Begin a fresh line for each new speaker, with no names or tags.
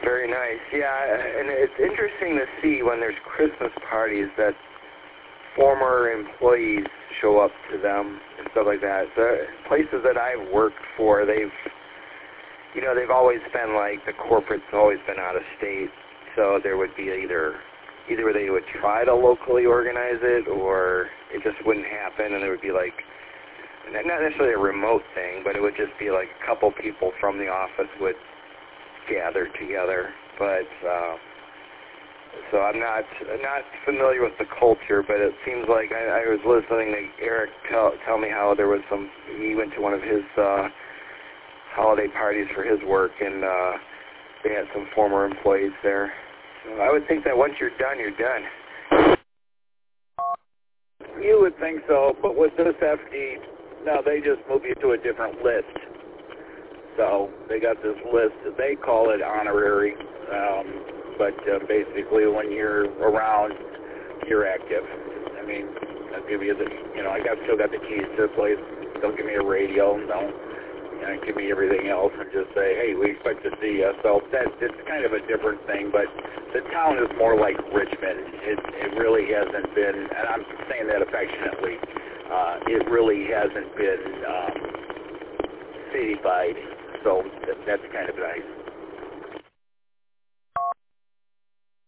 Very nice. Yeah, and it's interesting to see when there's Christmas parties that former employees show up to them and stuff like that. The places that I've worked for, they've always been like, the corporate's always been out of state, so there would be either they would try to locally organize it, or it just wouldn't happen, and there would be like, not necessarily a remote thing, but it would just be like a couple people from the office would gather together. But so I'm not familiar with the culture, but it seems like I was listening to Eric tell me how there was he went to one of his holiday parties for his work, and they had some former employees there. So I would think that once you're done, you're done.
You would think so, but with this FD, no, they just move you to a different list. So they got this list, they call it honorary, but basically when you're around, you're active. I mean, I'll give you I still got the keys to the place. They'll give me a radio, and they'll give me everything else, and just say, hey, we expect to see you. So it's kind of a different thing, but the town is more like Richmond. It really hasn't been, and I'm saying that affectionately, it really hasn't been citified, so that's kind of nice.